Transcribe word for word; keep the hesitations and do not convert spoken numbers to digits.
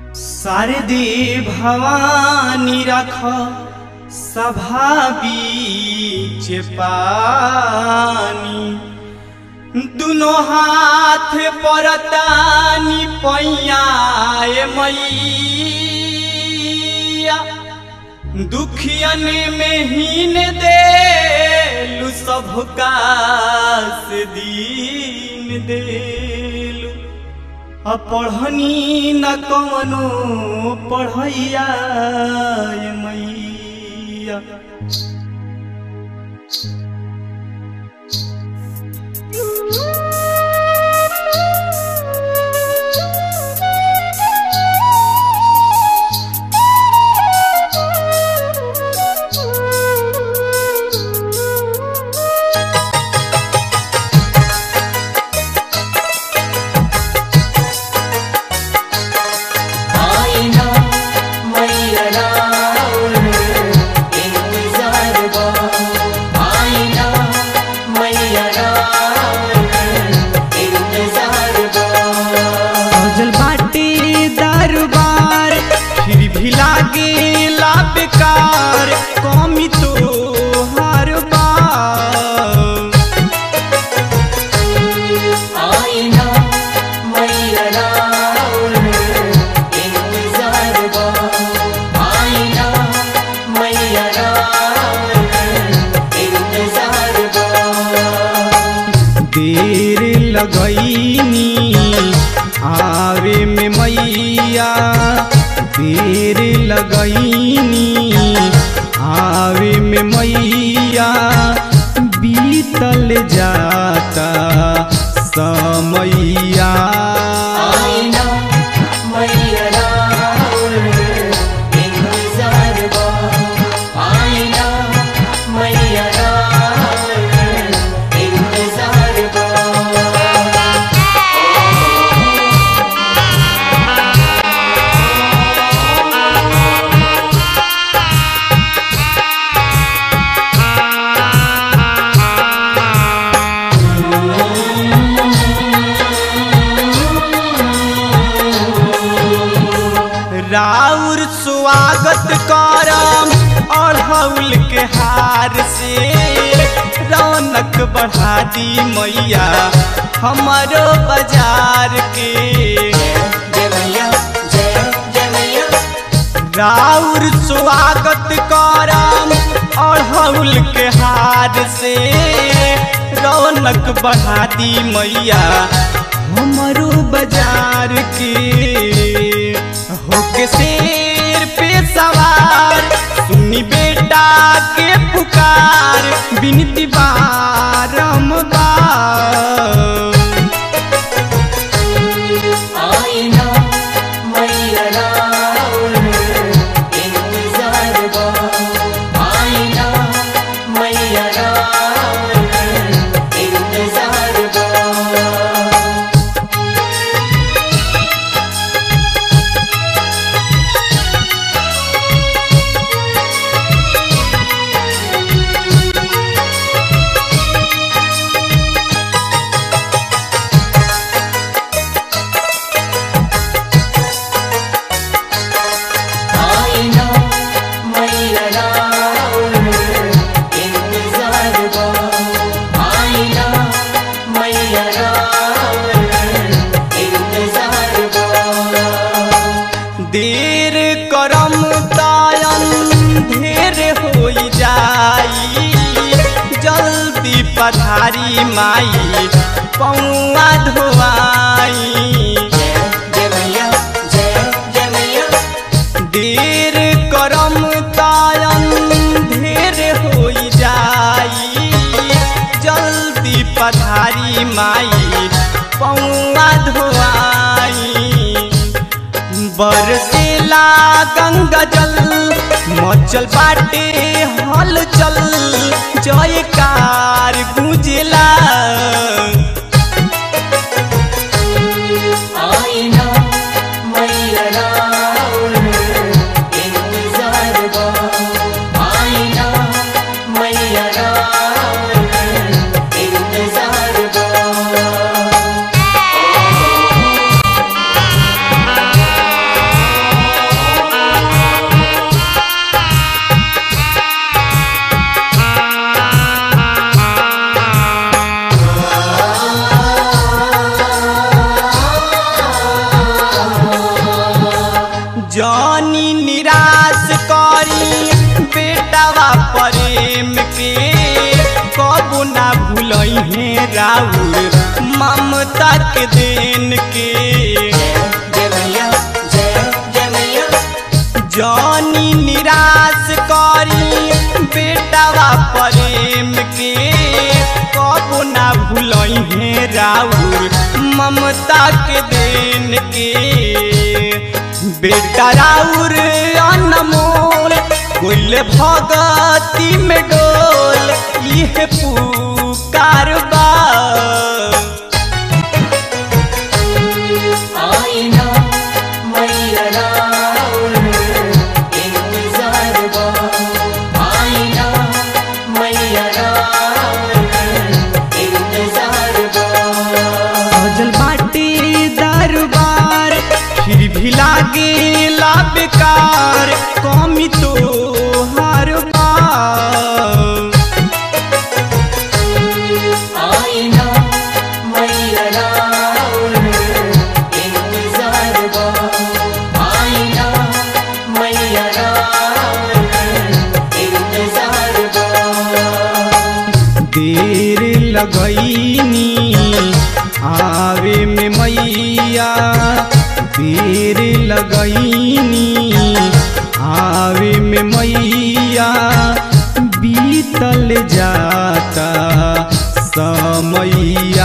शारदे भवानी रख सभा बीच पानी दुनो हाथ परतानी पैया मैया दुखियन में हीन देलु सबका से दीन देलु अपढ़नी न कवनो पढ़ैया मैया लागेला बेकार कमी तो हर बार आईना मैया राउर इंतजार बा आईना मैया राउर इंतजार बा देर लगईनी आवे में मैया देर लगईनी आवे में मैया बीतल जाता समैया आईना मैया राउर इंतजार बा आईना मैया राउर इंतजार बा राउर स्वागत करम अढ़ौल के हार से रौनक बढ़ा दी मैया हमारो बाजार के जय मैया जय जय मैया राउर स्वागत करम अढ़ौल के हार से रौनक बढ़ा दी मैया हमारो बाजार के होके शेर पे सवार सुनी बेटा के पुकार बिनती बारंबार आईना मैया राउर इंतजार बा आईना मैया राउर इंतजार बा देर करम तायन ढेर हो जाई जल्दी पधारी माई पौआ धोआई जय मैया जय जय मैया देर करम तायन ढेर हो जाई जल्दी पधारी माई पौआ धोआई बरसेला गंगा जल मचल बाटे हलचल जयकार गूंजेला आईना मैया राउर इंतजार बा आईना मैया राउर इंतजार बा जानी निराश करी बेटावा प्रेम के कबू ना भूलई है राउर ममता के देन के जय मैया जय जय मैया जानी निराश करी बेटावा प्रेम के कबू ना भूलई है राउर ममता के देन के बेटा राउर अनमोल कोइले भगती में डोल ये पुकार बा आईना मैया राउर इंतजार बा आईना मैया राउर इंतजार बा सजल बाटे दरबार फिर भी लागे ला बेकार कमी तो हर बार आईना मैया राउर इंतजार बा आईना मैया राउर इंतजार बा देर लगईनी आवे में मैया देर लगईनी आवे में मैया बीतल जाता समैया